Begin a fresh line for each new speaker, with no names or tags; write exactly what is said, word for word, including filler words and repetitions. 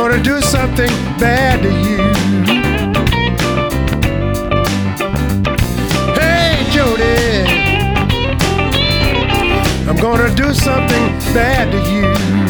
gonna do something bad to you. Hey, Jody, I'm gonna do something bad to you.